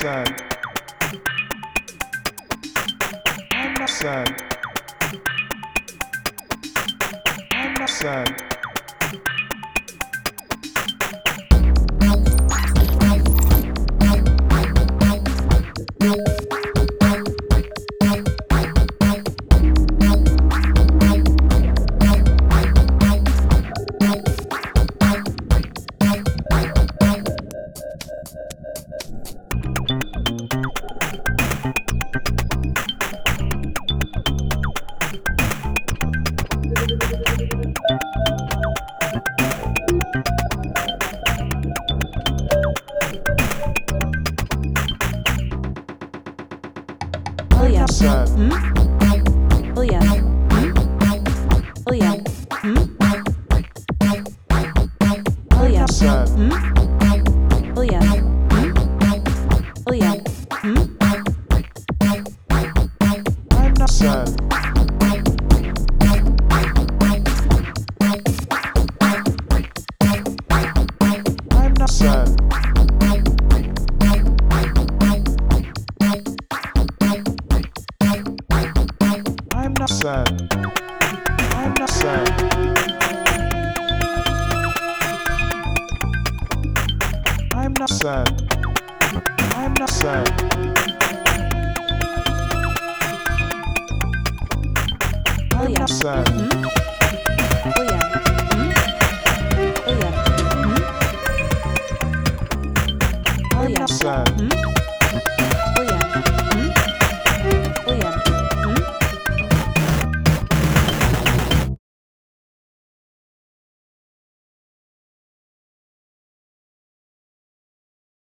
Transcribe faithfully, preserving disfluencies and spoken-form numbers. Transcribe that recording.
sad. I'm not sad. I'm not sad. Oh yeah. Sad. Hmm? Oh yeah. Hmm? Oh yeah. Hmm? Oh yeah. Sad. Hmm? Oh yeah. Hmm? Oh yeah. Hmm? I'm not sad. I'm not sad. I'm not sad. I'm not sad. I'm not sad. I'm not sad. Oh I'm yeah. not sad. Hmm? Oh yeah. Hmm? Oh yeah. Hmm? Oh I'm yeah. not sad. Hmm?